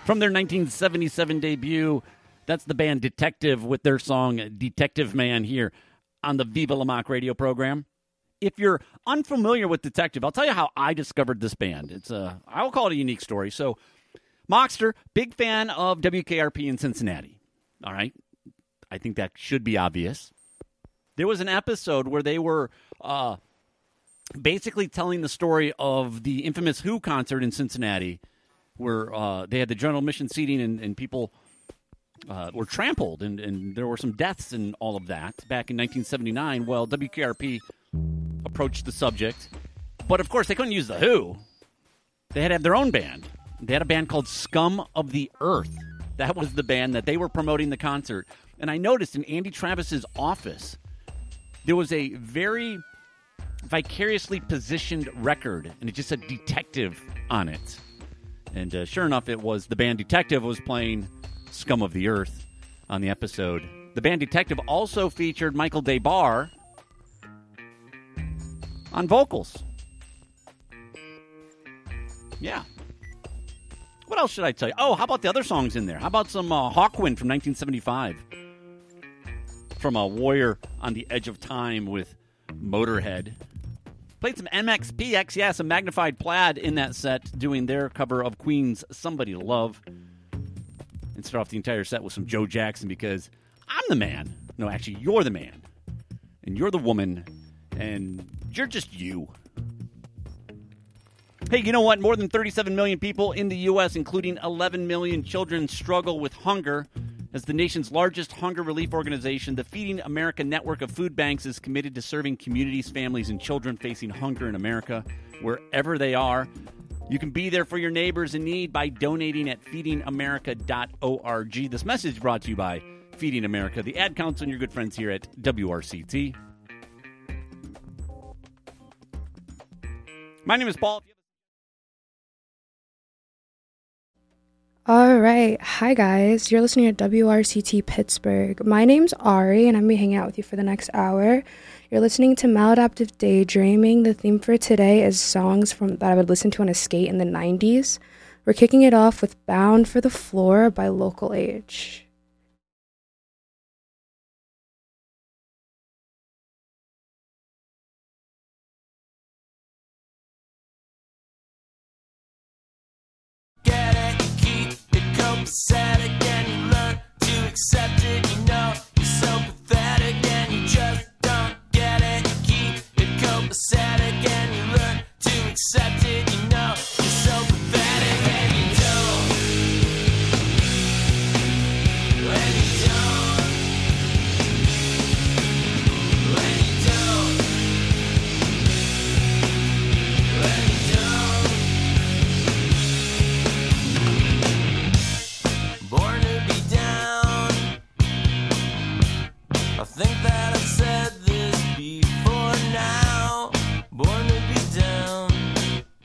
From their 1977 debut, that's the band Detective with their song Detective Man here on the Viva La Mock radio program. If you're unfamiliar with Detective, I'll tell you how I discovered this band. I will call it a unique story. So, Mockster, big fan of WKRP in Cincinnati. All right? I think that should be obvious. There was an episode where they were basically telling the story of the infamous Who concert in Cincinnati, where they had the general admission seating and people were trampled, and there were some deaths and all of that back in 1979. Well, WKRP approached the subject, but of course they couldn't use the Who. They had to have their own band. They had a band called Scum of the Earth. That was the band that they were promoting the concert. And I noticed in Andy Travis's office, there was a very vicariously positioned record, and it just said Detective on it. And sure enough, it was the band Detective was playing Scum of the Earth on the episode. The band Detective also featured Michael DeBar on vocals. Yeah. What else should I tell you? Oh, how about the other songs in there? How about some Hawkwind from 1975? From a Warrior on the Edge of Time with Motorhead. Played some MXPX, yeah, some Magnified Plaid in that set, doing their cover of Queen's Somebody to Love. And start off the entire set with some Joe Jackson, because I'm the man. No, actually, you're the man. And you're the woman. And you're just you. Hey, you know what? More than 37 million people in the U.S., including 11 million children, struggle with hunger. As the nation's largest hunger relief organization, the Feeding America network of food banks is committed to serving communities, families, and children facing hunger in America, wherever they are. You can be there for your neighbors in need by donating at feedingamerica.org. This message brought to you by Feeding America, the ad council, and your good friends here at WRCT. My name is Paul. All right. Hi, guys. You're listening to WRCT Pittsburgh. My name's Ari, and I'm going to be hanging out with you for the next hour. You're listening to Maladaptive Daydreaming. The theme for today is songs that I would listen to on a skate in the 90s. We're kicking it off with Bound for the Floor by Local Age. Pathetic and you learn to accept it. You know you're so pathetic and you just don't get it. You keep it copacetic and you learn to accept it. You know you're so pathetic and you don't. When you don't. When you don't. When you don't. Born to be down. I think that I've said this before now. Born to be down.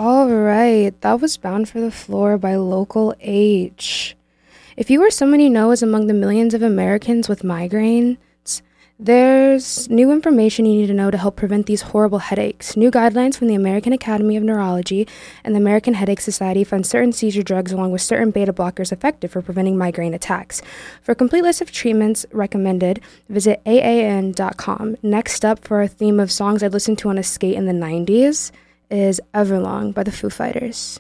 All right, that was Bound for the Floor by Local H. If you or someone you know is among the millions of Americans with migraines, there's new information you need to know to help prevent these horrible headaches. New guidelines from the American Academy of Neurology and the American Headache Society find certain seizure drugs along with certain beta blockers effective for preventing migraine attacks. For a complete list of treatments recommended, visit AAN.com. Next up for our theme of songs I'd listened to on a skate in the 90s is Everlong by the Foo Fighters.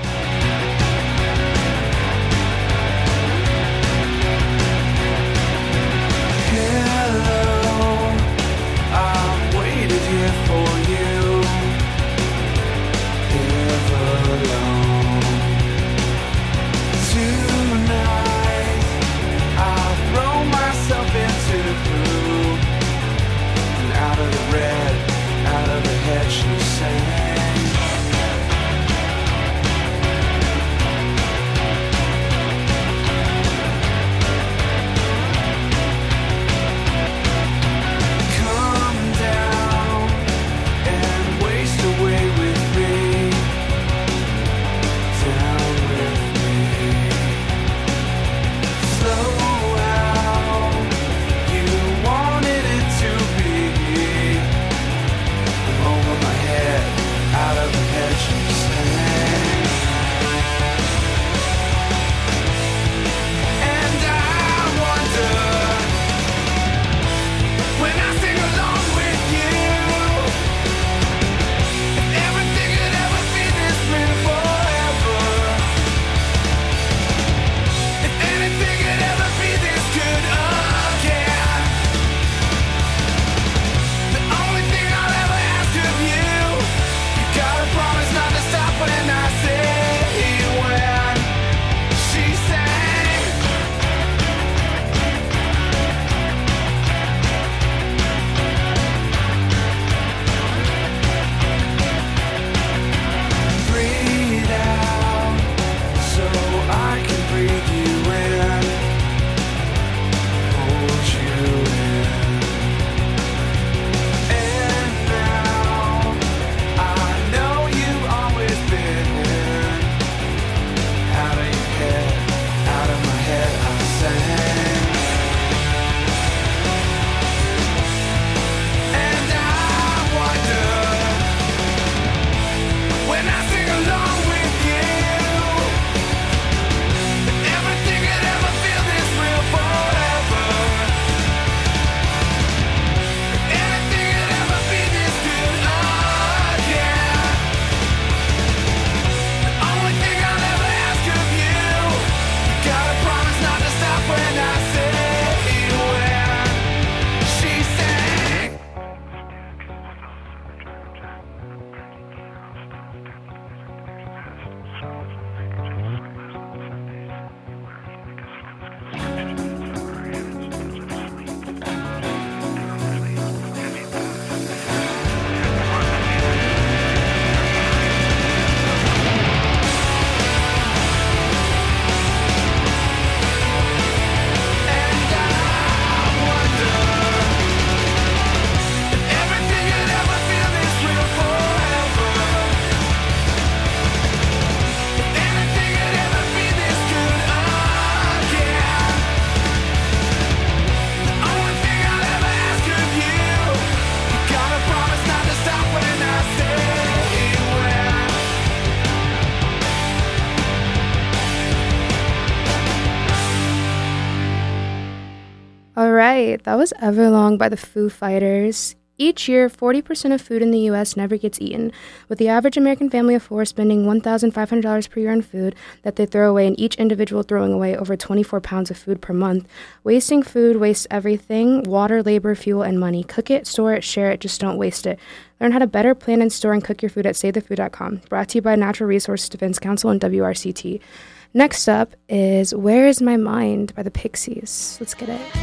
All right, that was Everlong by the Foo Fighters. Each year, 40% of food in the U.S. never gets eaten, with the average American family of four spending $1,500 per year on food that they throw away, and each individual throwing away over 24 pounds of food per month. Wasting food wastes everything: water, labor, fuel, and money. Cook it, store it, share it, just don't waste it. Learn how to better plan and store and cook your food at SaveTheFood.com. Brought to you by Natural Resources Defense Council and WRCT. Next up is Where Is My Mind by the Pixies. Let's get it.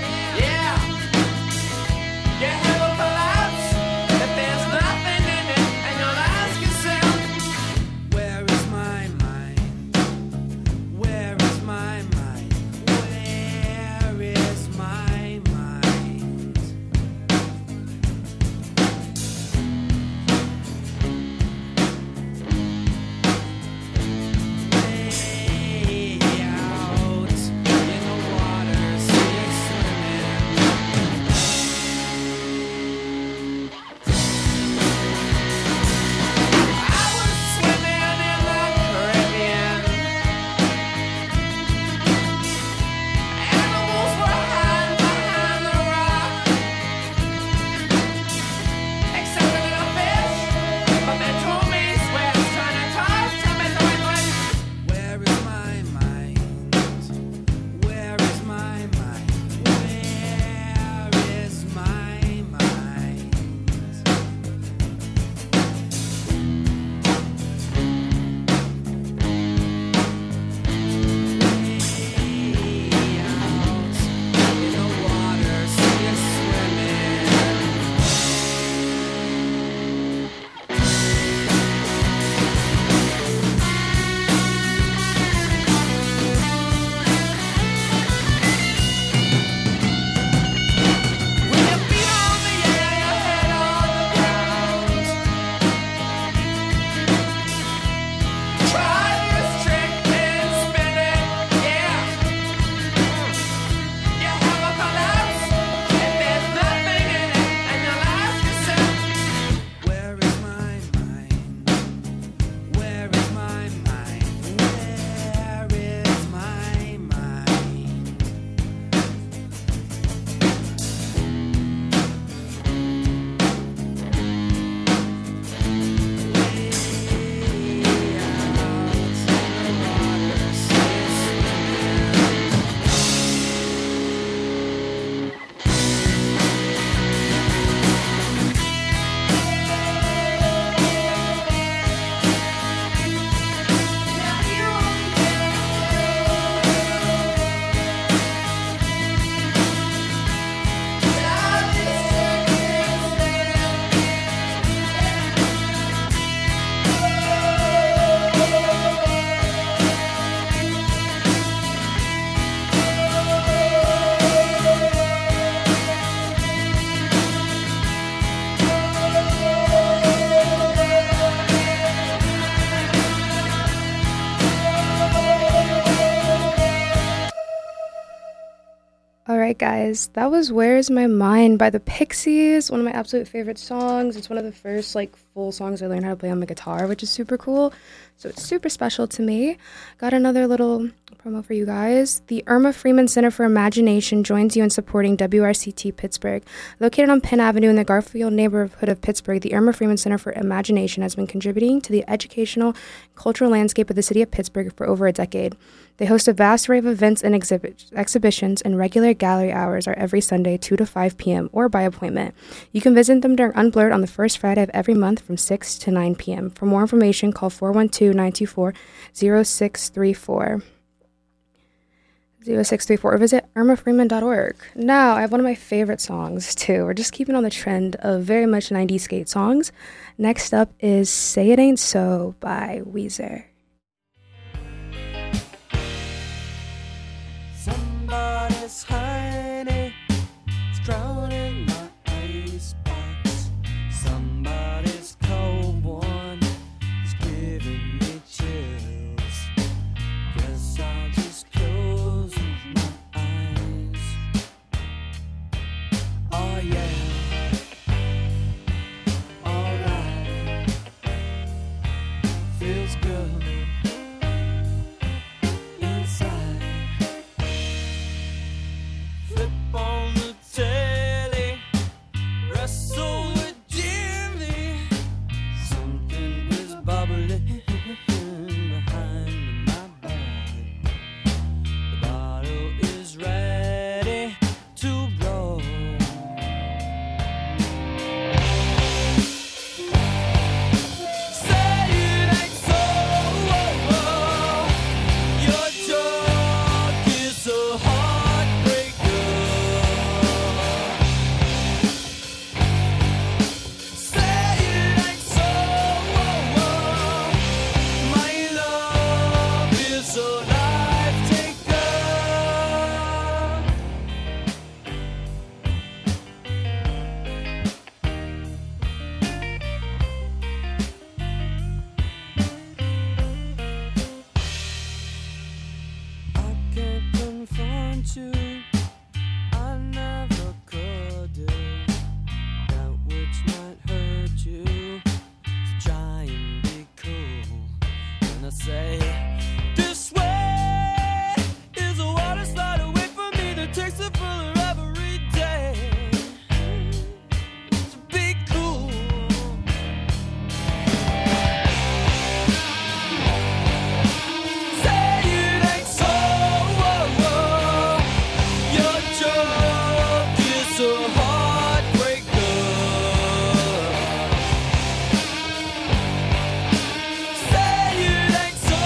Collapse, that there's nothing in it. All right, guys, that was Where's My Mind by the Pixies, one of my absolute favorite songs. It's one of the first, full songs I learned how to play on my guitar, which is super cool. So it's super special to me. Got another little promo for you guys. The Irma Freeman Center for Imagination joins you in supporting WRCT Pittsburgh. Located on Penn Avenue in the Garfield neighborhood of Pittsburgh, the Irma Freeman Center for Imagination has been contributing to the educational and cultural landscape of the city of Pittsburgh for over a decade. They host a vast array of events and exhibitions, and regular gallery hours are every Sunday, 2 to 5 p.m., or by appointment. You can visit them during Unblurred on the first Friday of every month from 6 to 9 p.m. For more information, call 412-924-0634. 0634 or visit irmafreeman.org. Now, I have one of my favorite songs, too. We're just keeping on the trend of very much 90s skate songs. Next up is Say It Ain't So by Weezer. Somebody's honey is drowning my icebox. Somebody's cold one is giving me chills. Guess I'll just close my eyes. Oh yeah, alright, feels good inside. Flip on the telly, wrestle with Jimmy. Something is bubbling behind my back. The bottle is ready to blow. Say it ain't so. Your joke is a heartbreaker. Say it ain't so. My love is a life taker. I can't confront you, I never could do that which might hurt you. So try and be cool. And I say, this way is a water slide away from me that takes it fuller every day. So be cool. Say it ain't so. Your joke is a heartbreaker. Say it ain't so.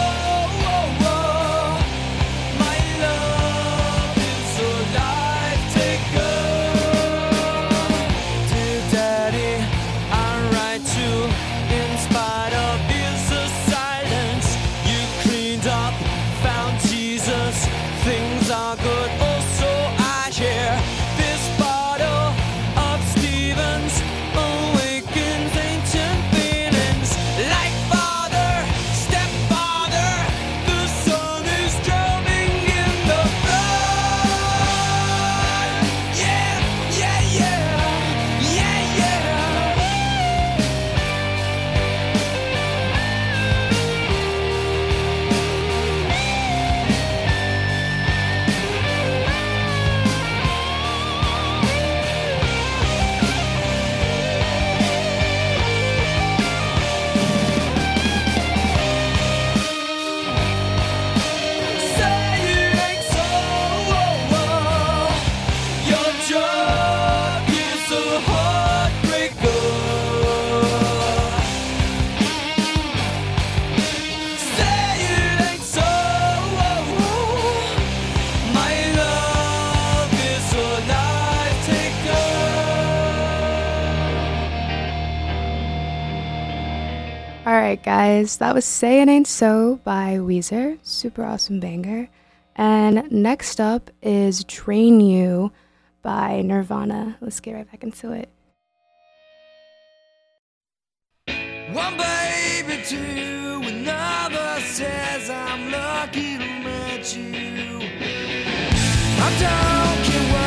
My love is a life taker. Dear Daddy, I write you in spite of his silence. You cleaned up, found Jesus. Things are good. Also, I hear this bottle of Stevens awakens ancient feelings. Like father, stepfather, the sun is drowning in the blood. Yeah, yeah, yeah, yeah, yeah. Say it ain't so. Your joke is a heartbreaker. Say it ain't so. My love is a life taker. All right, guys, that was Say It Ain't So by Weezer. Super awesome banger. And next up is Drain You by Nirvana. Let's get right back into it. One baby, two, another says I'm lucky to meet you. I don't care what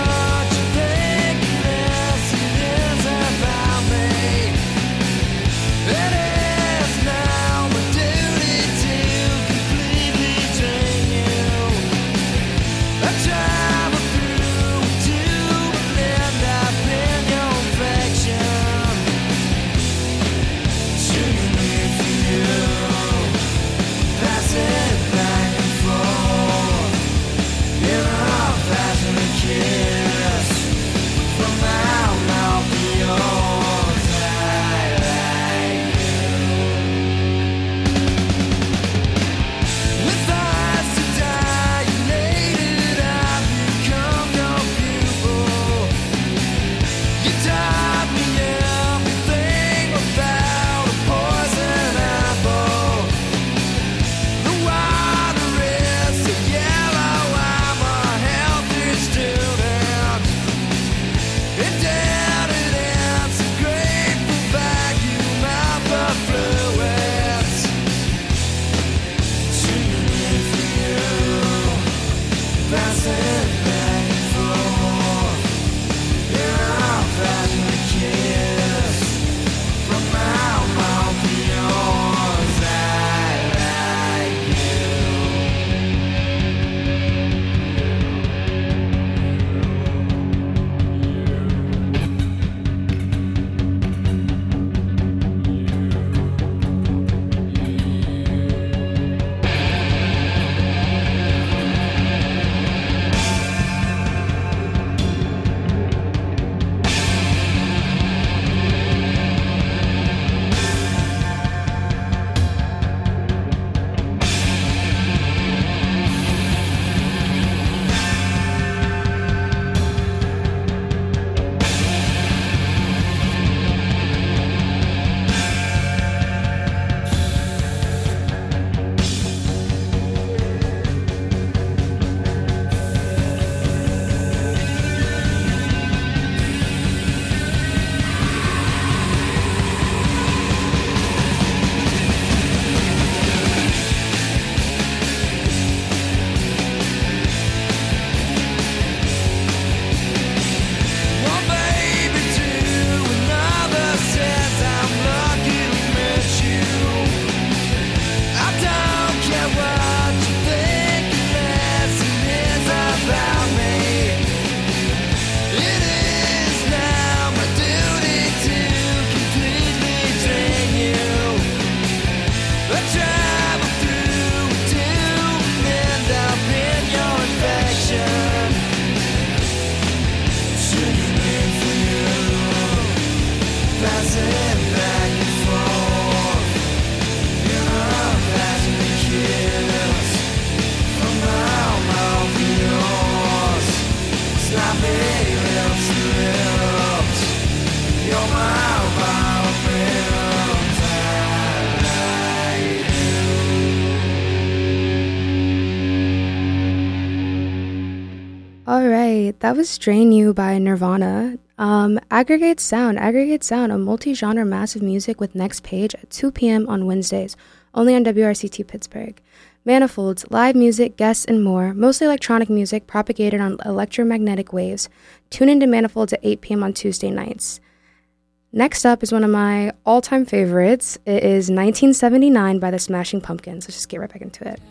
All right, that was Drain You by Nirvana. Aggregate Sound, a multi-genre massive music with Next Page at 2 p.m. on Wednesdays, only on WRCT Pittsburgh. Manifolds, live music, guests, and more, mostly electronic music propagated on electromagnetic waves. Tune into Manifolds at 8 p.m. on Tuesday nights. Next up is one of my all-time favorites. It is 1979 by the Smashing Pumpkins. Let's just get right back into it.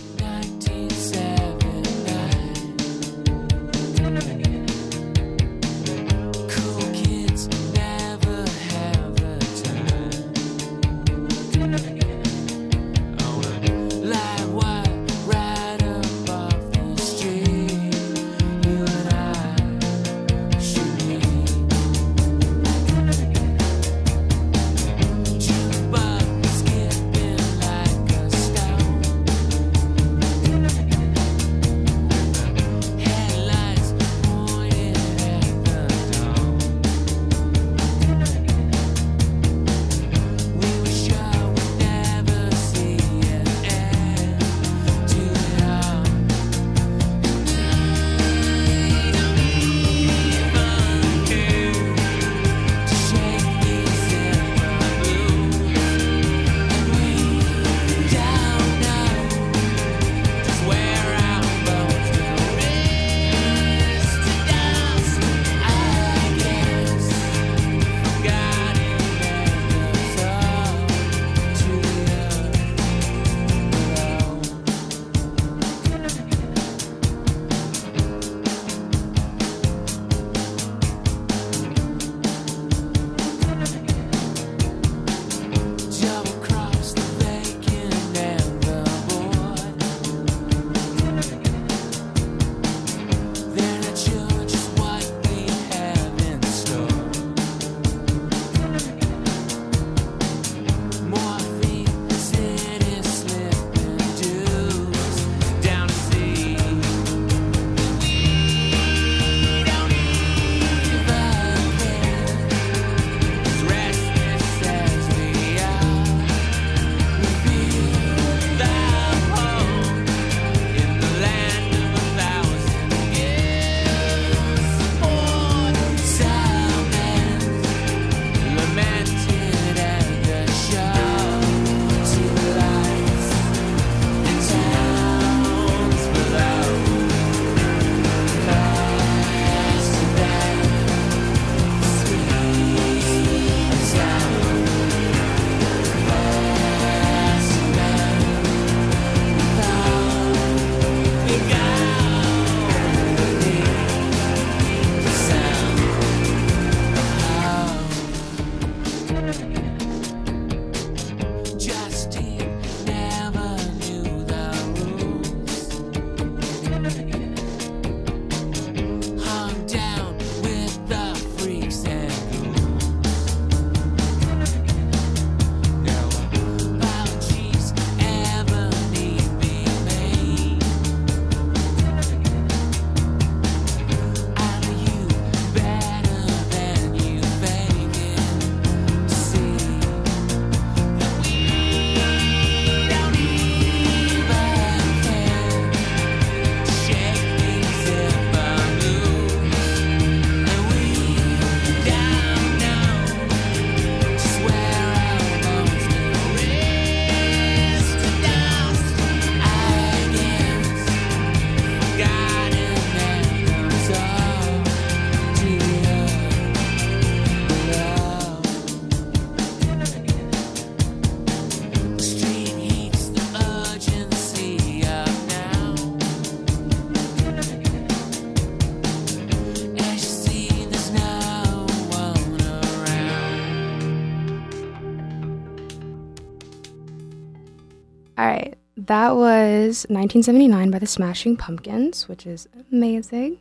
All right, that was 1979 by the Smashing Pumpkins, which is amazing.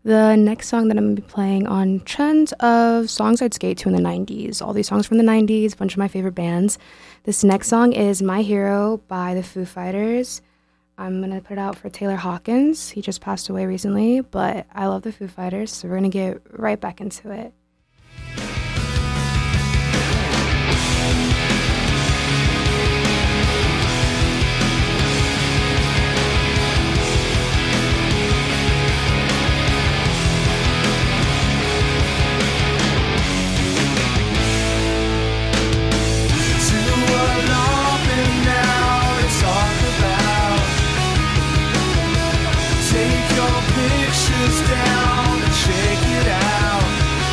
The next song that I'm going to be playing on trend of songs I'd skate to in the 90s. All these songs from the 90s, a bunch of my favorite bands. This next song is My Hero by the Foo Fighters. I'm going to put it out for Taylor Hawkins. He just passed away recently, but I love the Foo Fighters, so we're going to get right back into it. Down and shake it out.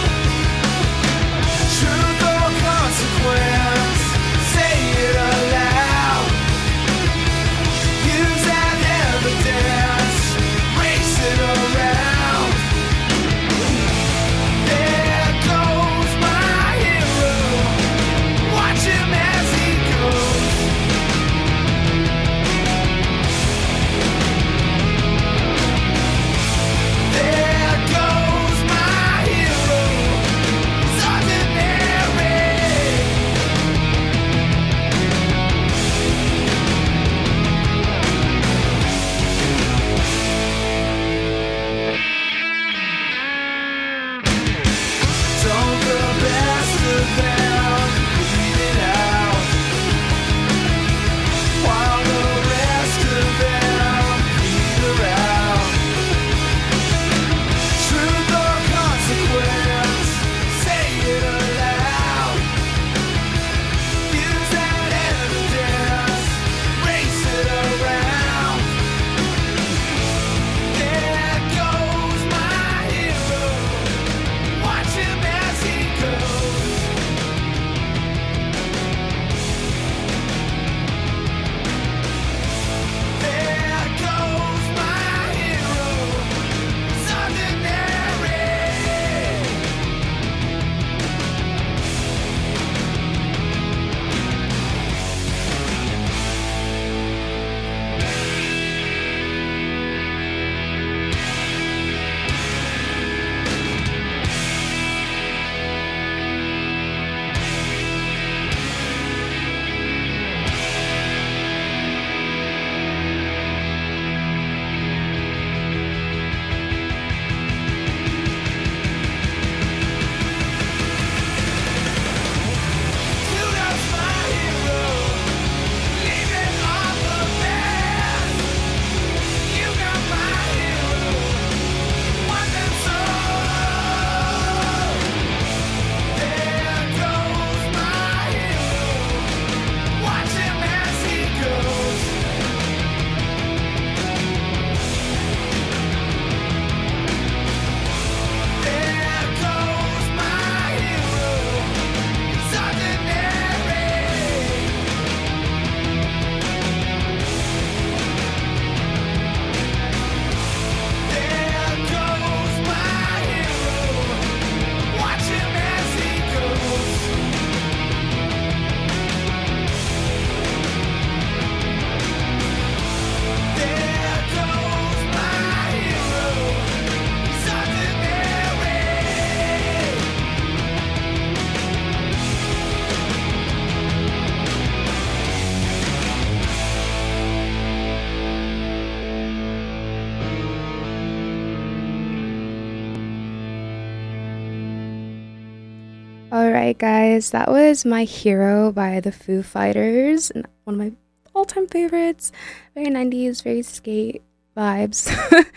Alright guys, that was My Hero by the Foo Fighters, and one of my all-time favorites. Very 90s, very skate vibes.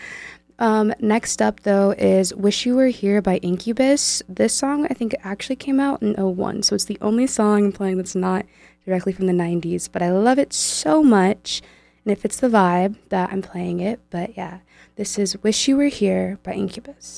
Next up though is Wish You Were Here by Incubus. This song I think actually came out in 2001, so it's the only song I'm playing that's not directly from the 90s, but I love it so much, and it fits the vibe that I'm playing it. But yeah, this is Wish You Were Here by Incubus.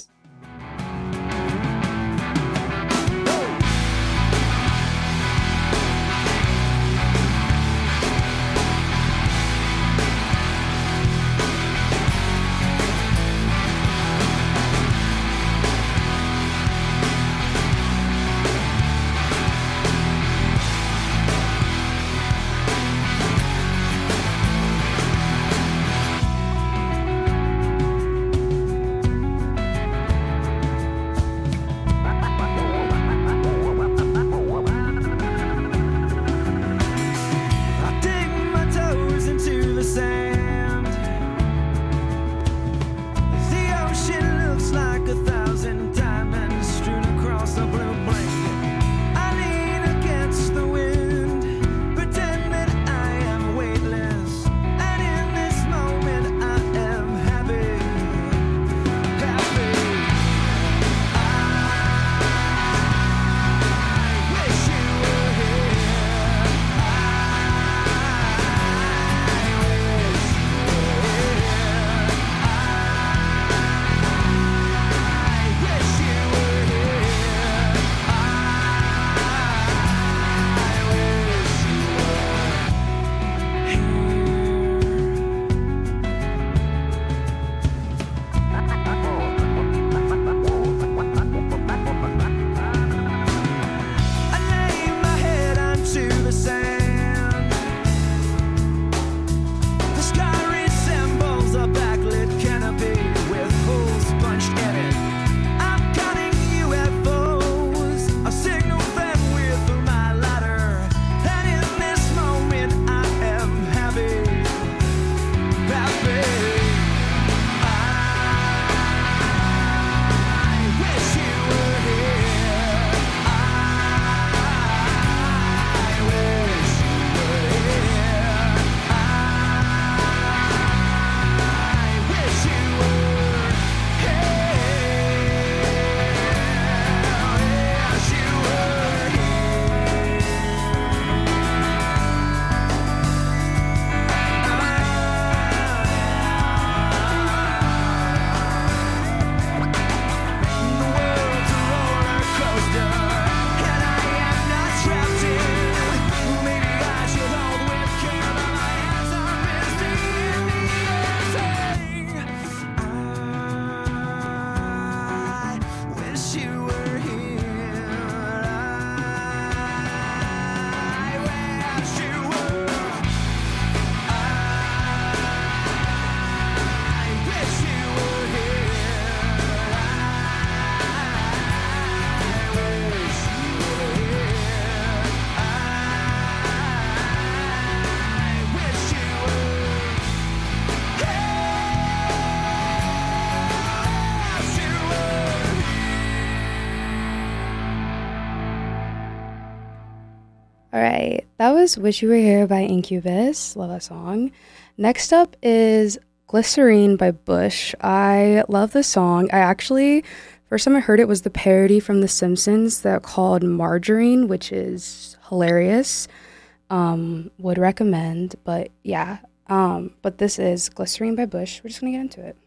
All right, that was Wish You Were Here by Incubus. Love that song. Next up is Glycerine by Bush. I love the song. First time I heard it was the parody from The Simpsons that called Margarine, which is hilarious. Would recommend, but yeah. But this is Glycerine by Bush. We're just gonna get into it.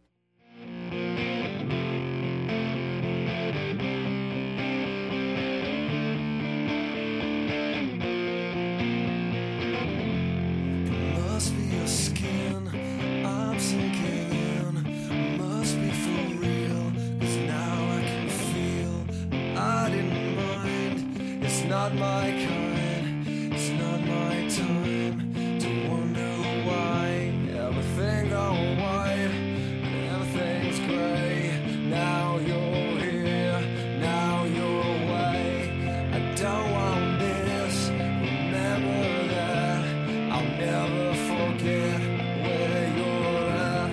Must be your skin, I'm sinking in. Must be for real, 'cause now I can feel. I didn't mind, it's not my kind, it's not my time to wonder why everything gone white and everything's gray. Now you're here, now you're away. I don't want this, remember that. I'll never forget where you're at.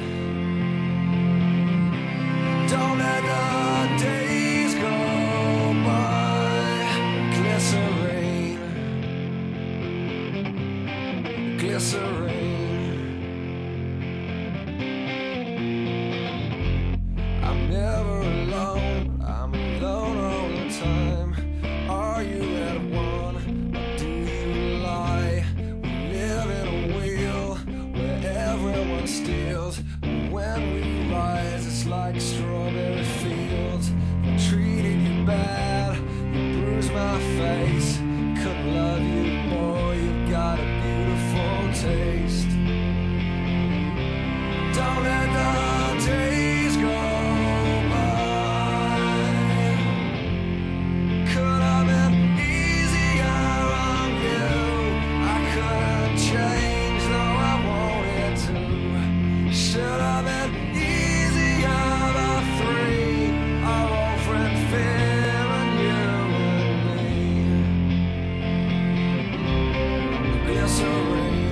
Don't let the days go by. Glycerine, glycerine. I'm never alone, I'm alone all the time. Are you at one, or do you lie? We live in a wheel where everyone steals. When we rise, it's like strawberry fields. I treated you bad, you bruised my face. Couldn't love you more, you've got a beautiful taste. Don't let the days go by. Could have been easier on you. I couldn't change though I wanted to. Should have been easier the three. Our old friend Phil and you and me. Glycerine,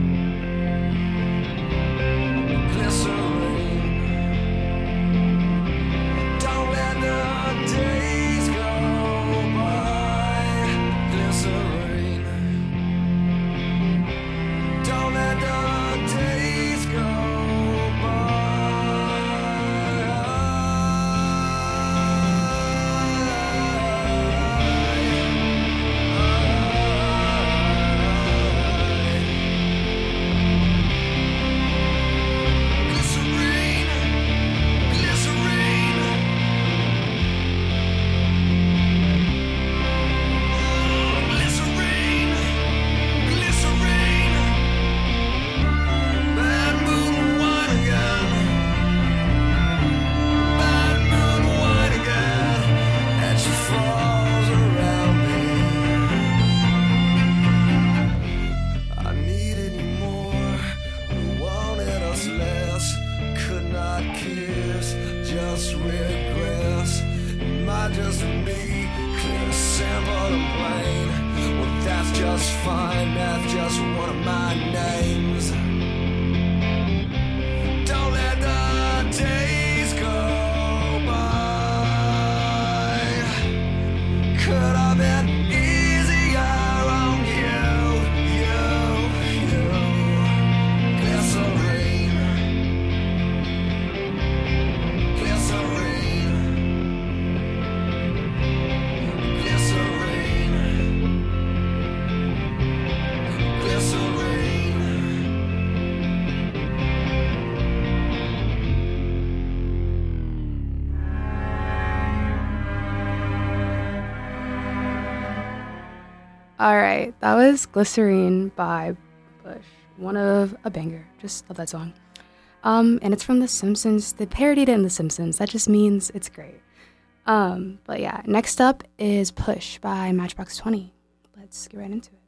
glycerine. Don't let the days go by. Glycerine. Don't let the days go Glycerine, glycerine. Glycerine, glycerine. Bad moon wine again. Bad moon wine again. And she falls around me. I needed you more, we wanted us less. Could not kiss, just regress. It might just be clear, simple and plain. Well, that's just fine, that's just one of my names. Don't let the days go by. Could have been easier on you. Glycerine, glycerine, glycerine, glycerine. All right, that was Glycerine by Bush. One of a banger. Just love that song. And it's from The Simpsons. They parodied it in The Simpsons. That just means it's great. But yeah, next up is Push by Matchbox 20. Let's get right into it.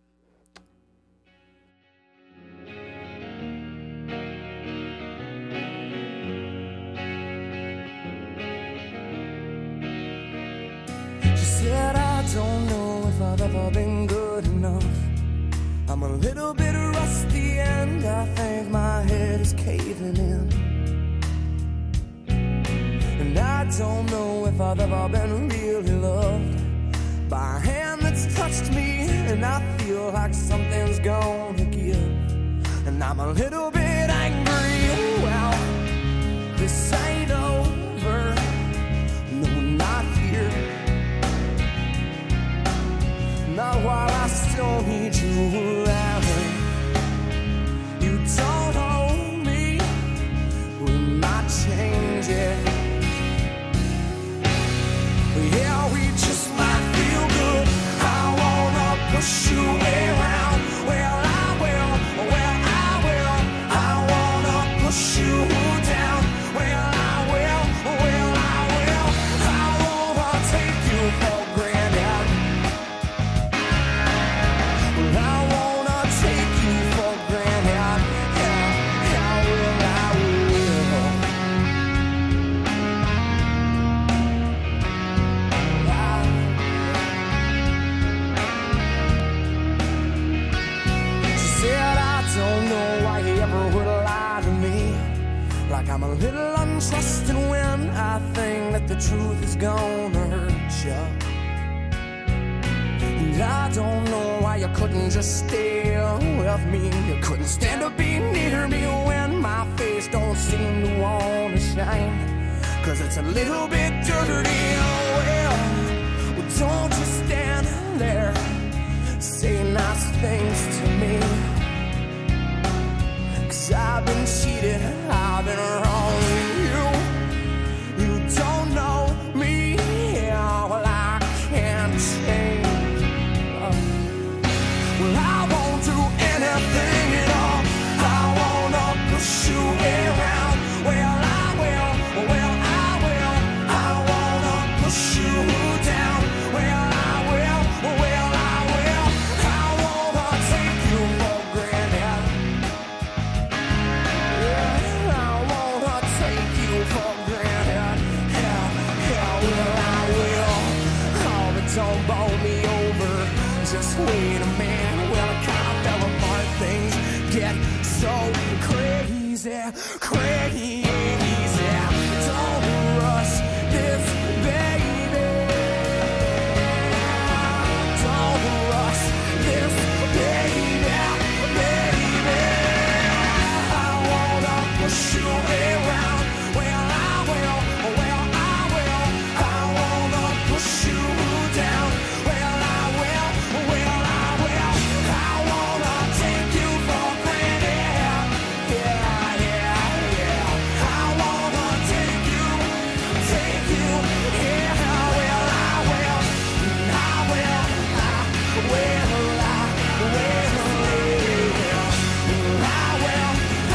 She said, I don't know if I've ever been good enough. I'm a little bit rusty and I think my head is caving in. And I don't know if I've ever been really loved by a hand that's tough. touched me, and I feel like something's gonna give. And I'm a little bit angry. Well, this ain't over. No, not here. Not while I still need you around. You don't hold me. We might change it. Yeah, we just might feel good. I wanna push you around. Well, I will. Well, I will. I wanna push you down. Well, I will. Well, I will. I wanna take you for granted. Well, I wanna take you for granted. Yeah, I will. I will. She said, I don't know why you ever would lie to me. Like I'm a little untrusting when I think that the truth is gonna hurt you. And I don't know why you couldn't just stay with me. You couldn't stand to be near me when my face don't seem to wanna shine. Cause it's a little bit dirty. Oh well, don't just stand there. Say nice things to me. Cause I've been cheated, I've been wrong with you. You don't know me, yeah, well I can't change. Well, I won't do anything at all. I wanna push you around. Well, I will. Well, I will. I wanna push you down. Well, I will. Well, I will. I wanna take you for granted. Yeah, I wanna take you for granted. Yeah, well, I will. Oh, but don't bowl me over. Just wait a minute. Well, I kinda fell apart. Things get so crazy, crazy. Don't rush this, baby. Don't rush this, baby, baby. I wanna push you around. Well, I will. Well, I will. I wanna push you down. Well, I will. Well, I will. I wanna take you for granted. Yeah, yeah, yeah. I wanna take you. Yeah, well, I will. I will. I will. I will.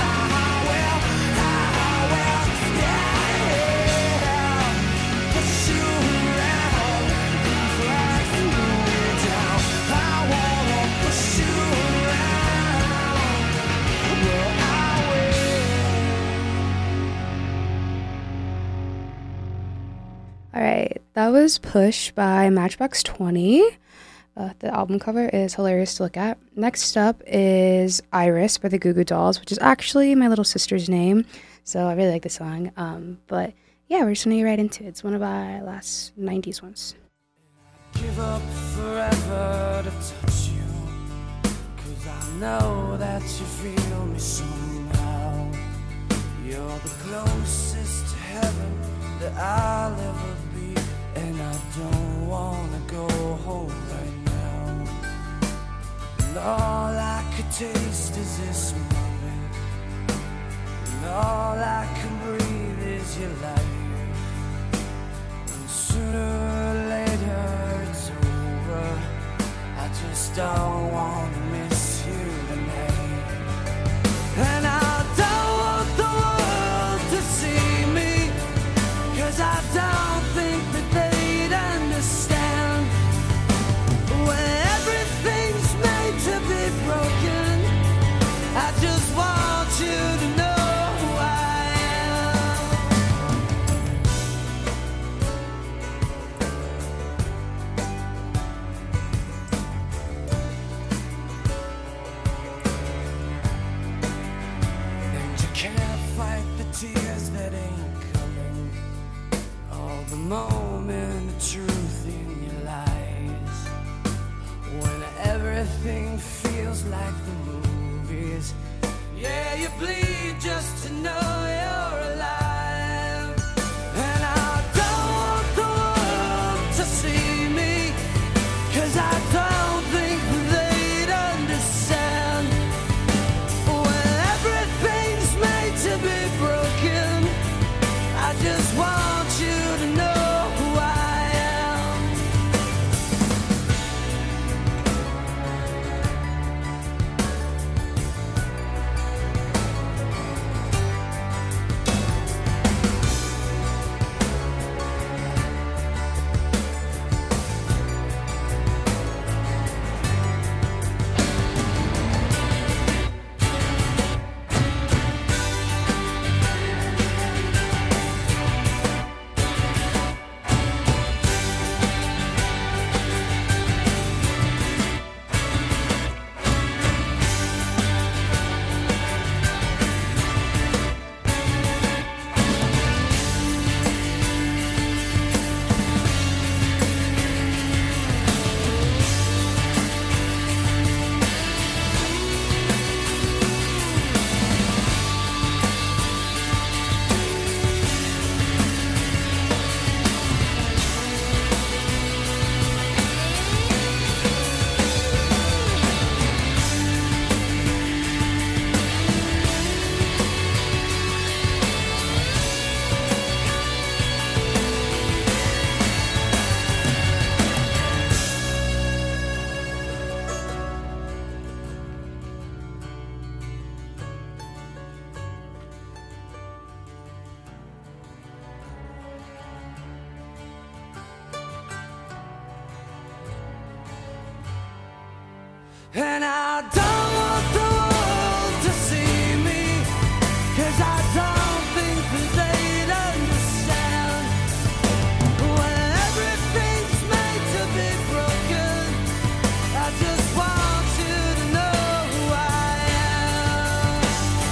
Yeah. Push you around, drag you down. I wanna push you around. Well, I will. All right, that was Push by Matchbox 20. The album cover is hilarious to look at. Next up is Iris by the Goo Goo Dolls, which is actually my little sister's name. So I really like this song. But yeah, we're just going to get right into it. It's one of our last 90s ones. Give up forever to touch you. Cause I know that you feel me somehow. You're the closest to heaven that I'll ever be. And I don't wanna go home right now. And all I could taste is this moment. And all I can breathe is your life. And sooner or later it's over. I just don't wanna miss you tonight. And I don't want the world to see me. Cause I don't think that they'd understand. When everything's made to be broken, I just want you to know who I am. And you can't fight the tears that ain't coming. All the moment of truth in your lies. everything feels like the movies. Yeah, you bleed just to know you're alive. And I don't want the world to see me, 'cause I don't think they'd understand. When everything's made to be broken, I just want you to know who I am. And I don't want the world to see me, 'cause I don't think that they'd understand. When everything's made to be broken, I just want you to know who I am.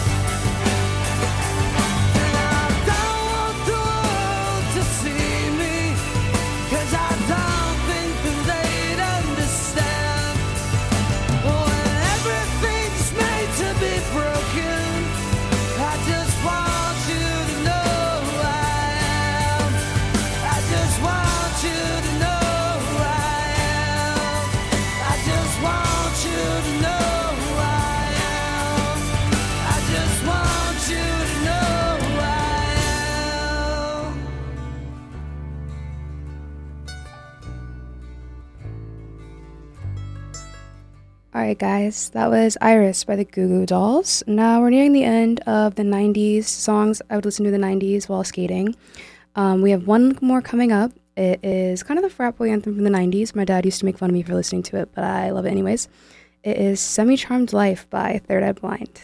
And I don't want the world to see me, 'cause I don't think that they'd understand. When everything's made to be broken, I just want you to know who I am. I just want you to know who I am. I just want you to know who I am. I just want you to know who I am. Alright, guys, that was Iris by the Goo Goo Dolls. Now we're nearing the end of the 90s songs I would listen to in the 90s while skating. We have one more coming up. It is kind of the frat boy anthem from the 90s. My dad used to make fun of me for listening to it, but I love it anyways. It is Semi-Charmed Life by Third Eye Blind.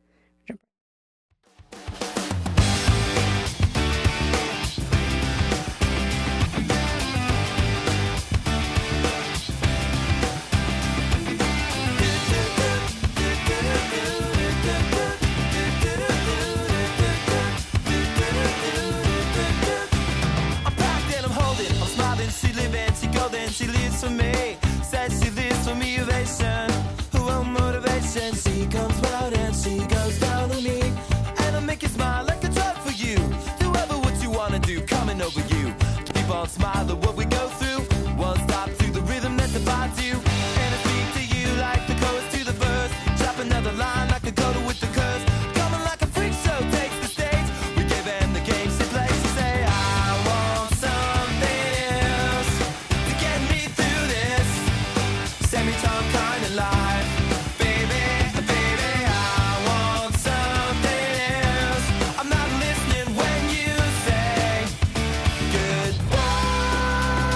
I'm packed and I'm holding, I'm smiling, she living, she golden, she lives for me. Says she lives for me, ovation, her own motivation. She comes round and she goes down on me, and I make you smile like a drug for you. Do ever what you wanna do, coming over you. Keep on smiling, what we go through. One stop to the rhythm that divides you, and I speak to you like the chorus to the verse. Drop another line like a coda with the curse. Coming like a freak show takes the stage. We give them the game she plays. She say, I want something else to get me through this semi-charmed kind of life. Baby, baby, I want something else. I'm not listening when you say goodbye.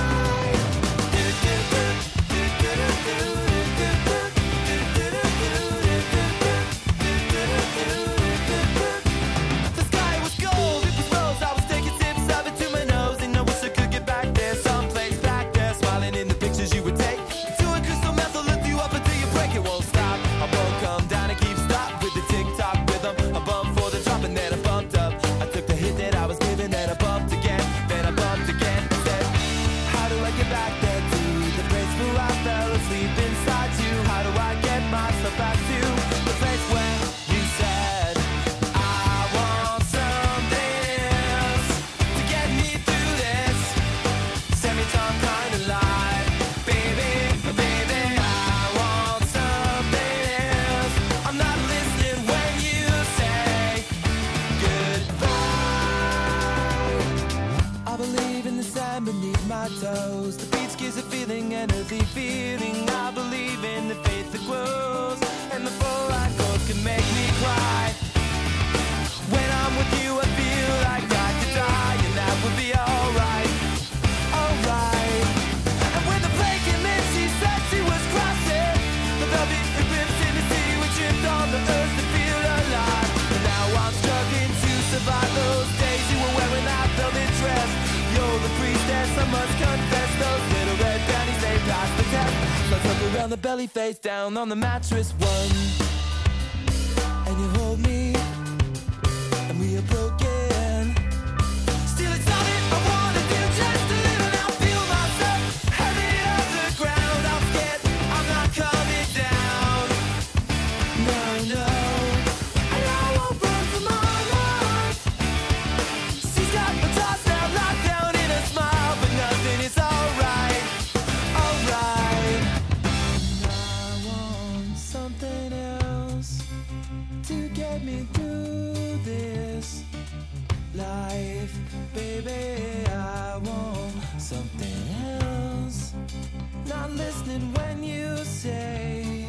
knows the beats gives a feeling, an earthly feeling. I believe in the faith that grows, and the full chords can make me cry. When I'm with you, I feel like I could die, and that would be alright, alright. And when the plane came in, she said she was crossing the velvet ribbons in the sea. We tripped on the earth to feel alive, and now I'm struggling to survive those days you were wearing that velvet dress. You're the priestess, I must confess. Those little red panties, they passed the test. Let's up around the belly, face down on the mattress. One, and you hold me, and we are broken. Still it's all that I wanna do, just a little now. Feel myself heavy off the ground. I'm scared, I'm not coming down. No, no, and I won't run from my life. She's got my thoughts now locked down in a smile, but nothing is alright, alright. And I want something else to get me through this life, baby. I want something else. Not listening when you say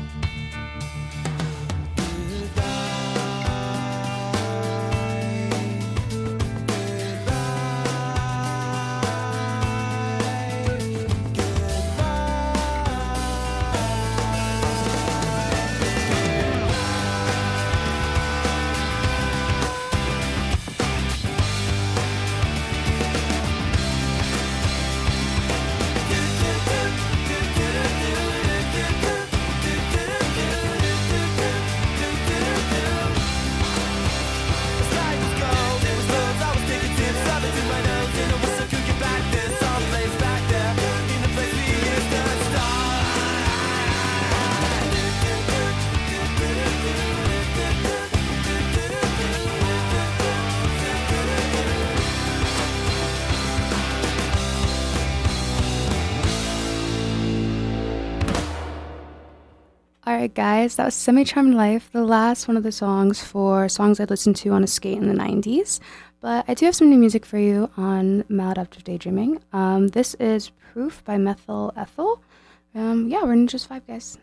Alright guys, that was Semi-Charmed Life, the last one of the songs for songs I listened to on a skate in the 90s. But I do have some new music for you on Maladaptive Daydreaming. This is Proof by Methyl Ethel. Yeah, we're in just 5, guys.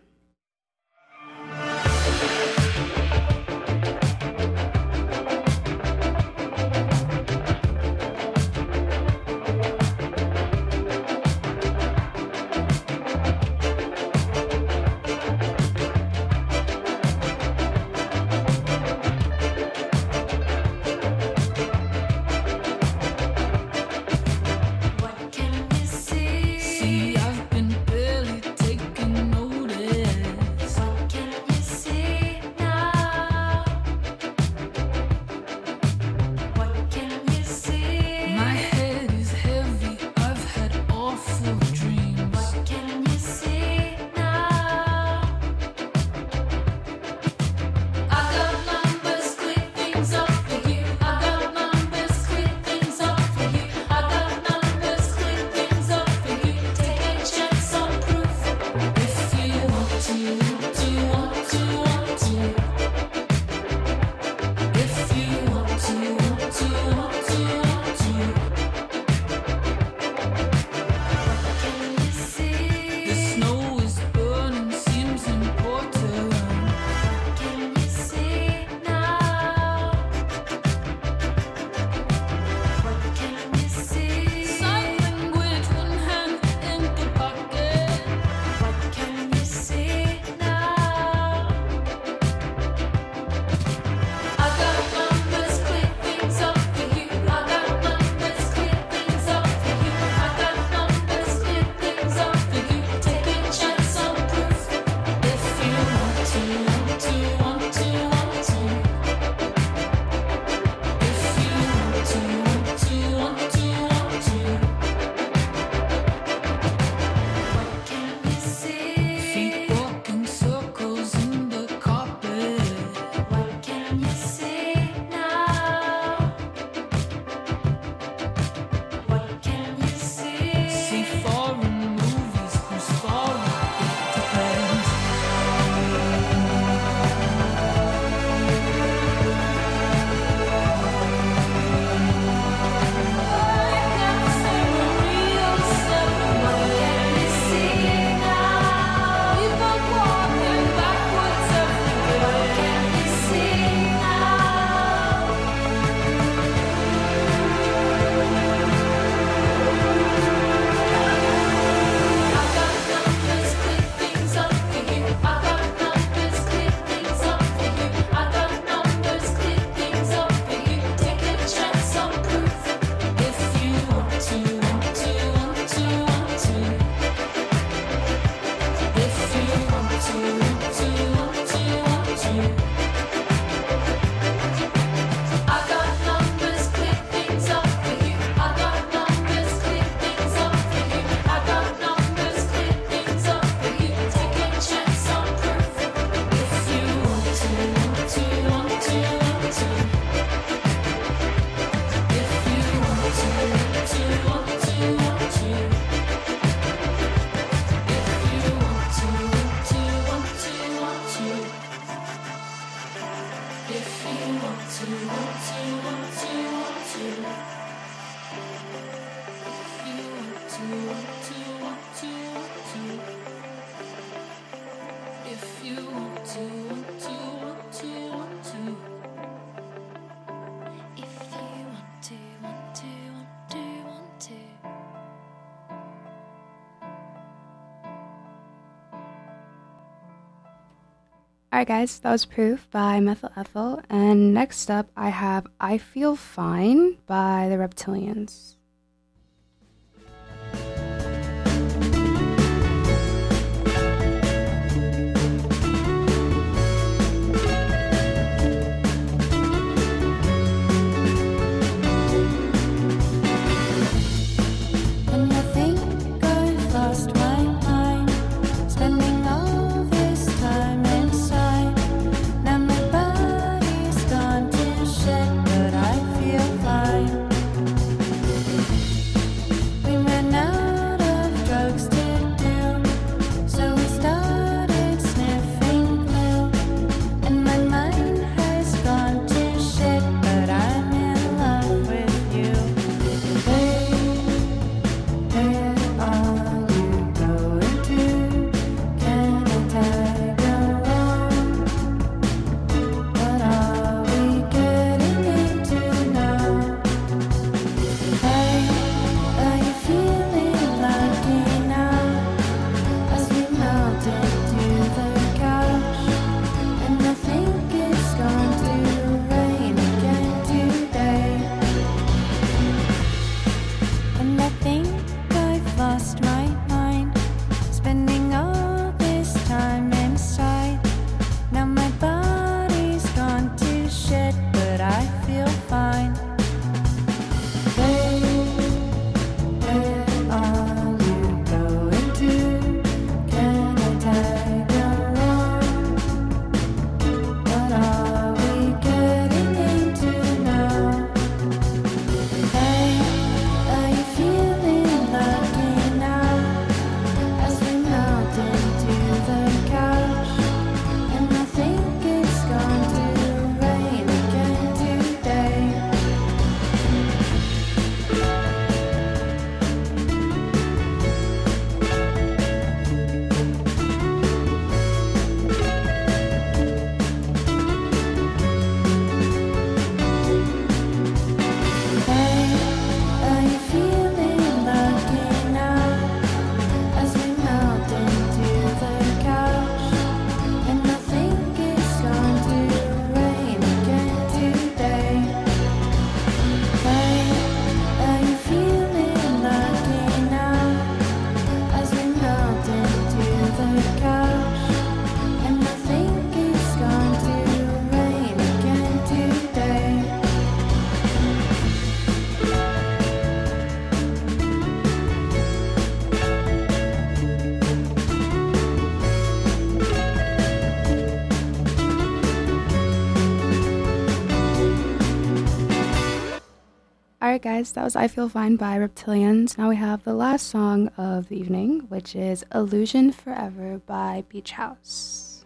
What can we see? See, I've been barely taking notice. What can you see now? What can you see? My head is heavy. I've had awful dreams. What can you see now? I got numbers, quick things up for you. I got numbers, quick things up for you. I got numbers, quick things up for you. Take a chance on proof. If you want to, want to. If you want to, want to. What Alright, guys, that was Proof by Methyl Ethel. And next up, I have I Feel Fine by the Reptilians. And I think I've lost my mind, spending all this time inside. Now my body's gone to shit, but I feel fine. We ran out of drugs to do, so we started sniffing glue. And my mind has gone to shit, but I'm in love with you. Where are you going to? Can I tag along? What are we getting into now? Hey, are you feeling lucky now? As we melt into the couch, and I think it's going to rain again today. And I think I've lost my mind, spending all this time inside. Now my body's gone to shit, but I feel fine. Where are you going to? Can I tag along? What are we getting into now? Hey, are you feeling lucky now? As we melt into the couch, and I think it's going to rain again today. Hey, are you feeling lucky now? As we melt into the couch, and I think it's going to rain again today. Hey, are you feeling lucky now? As we melt into the couch, and I think it's going to rain again today. Alright, guys, that was I Feel Fine by Reptilians. Now we have the last song of the evening, which is Illusion Forever by Beach House.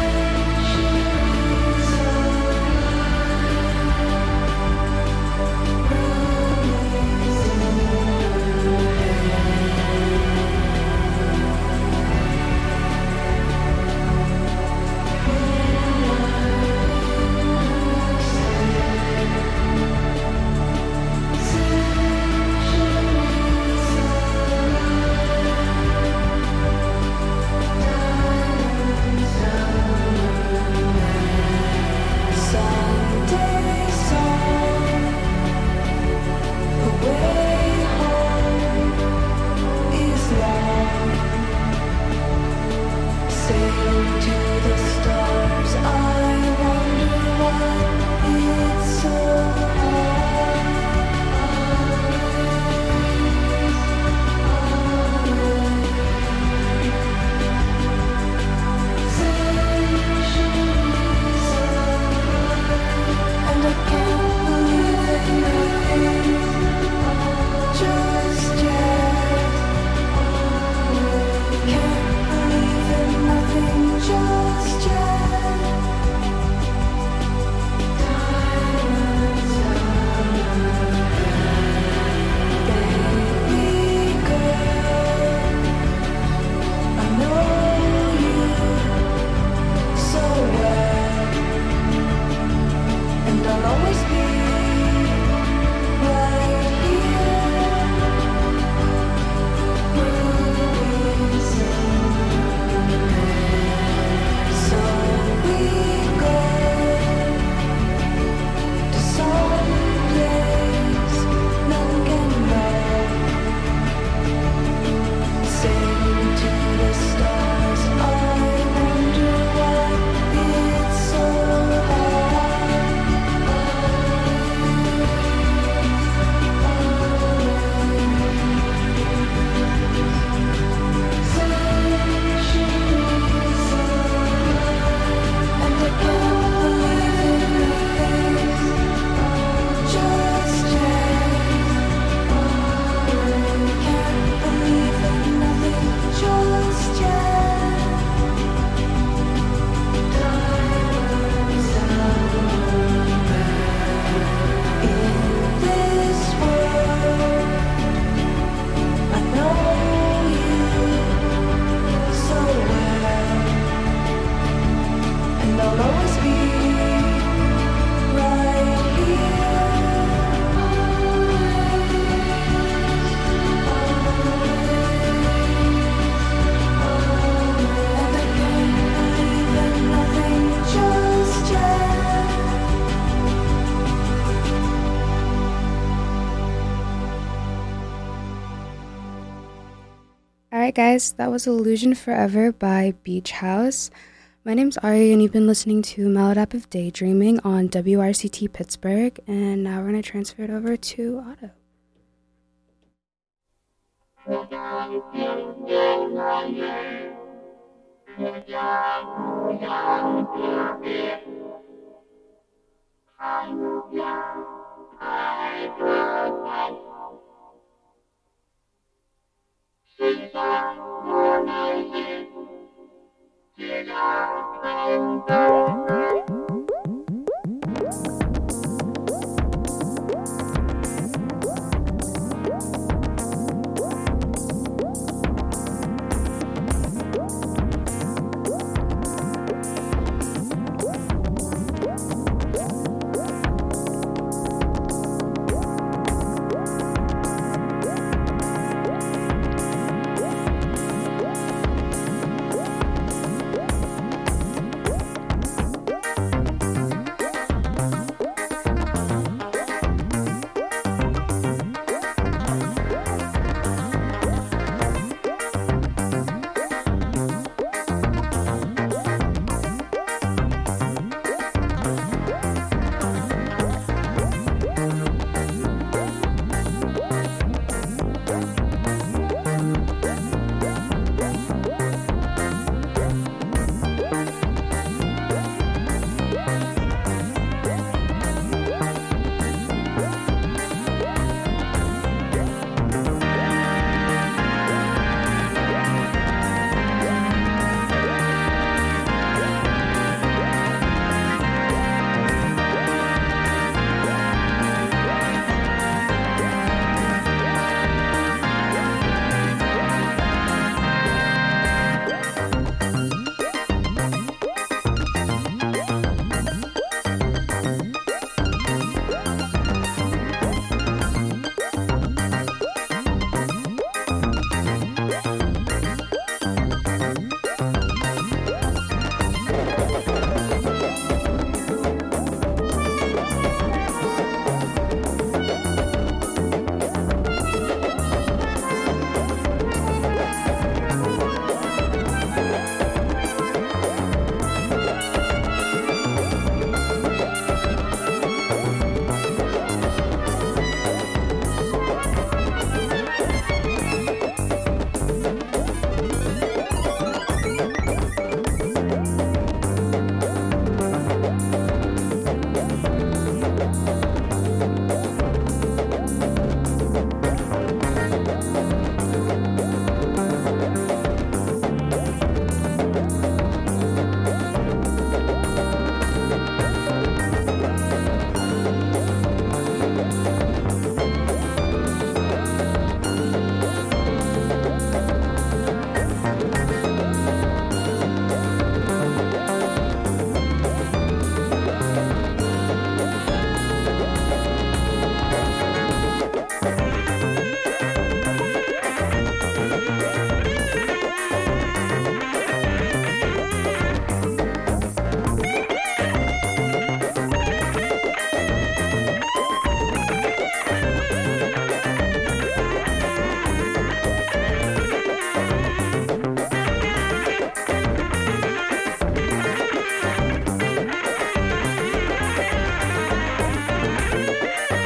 Sunshine. and I'll always be right and I can't believe that nothing just yet. Alright, guys, that was Illusion Forever by Beach House. My name's Ari, and you've been listening to Maladaptive Daydreaming on WRCT Pittsburgh, and now we're going to transfer it over to Otto. Thank you.